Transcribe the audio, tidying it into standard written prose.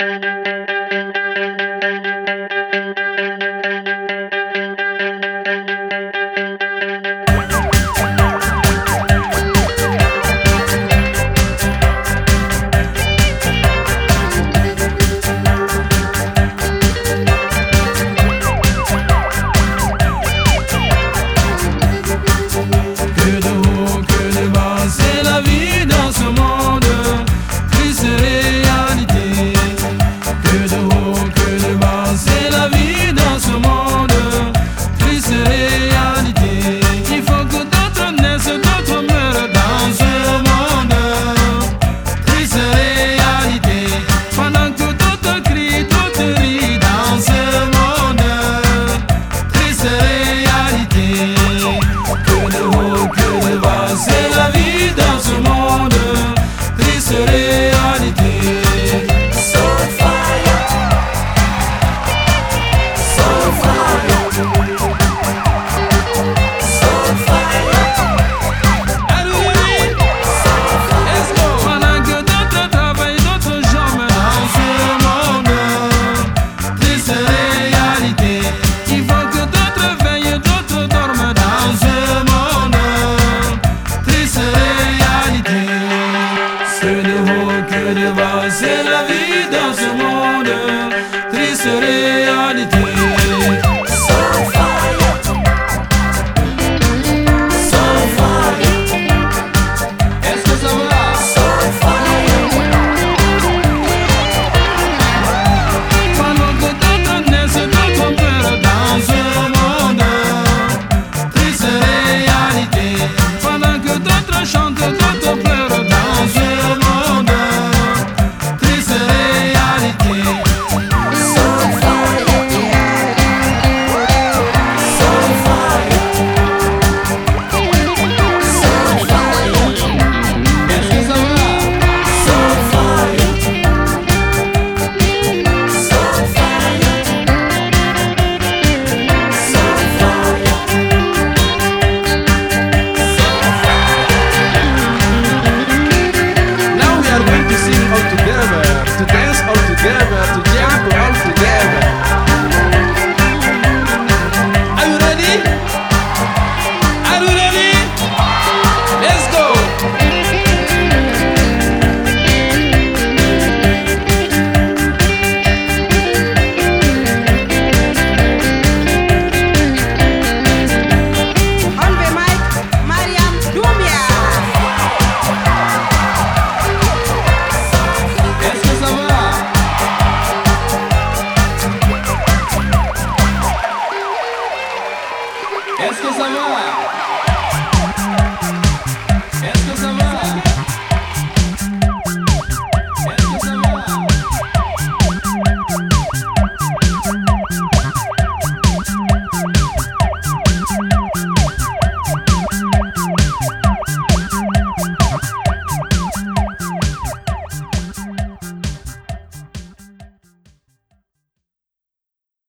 C'est la vie dans ce monde, triste réalité. So fire, so fire. Est-ce que ça va? So fire. Pendant que d'autres naissent, d'autres meurent dans ce monde, triste réalité. Pendant que d'autres chantent, d'autres pleurent dans ce monde. To dance all together,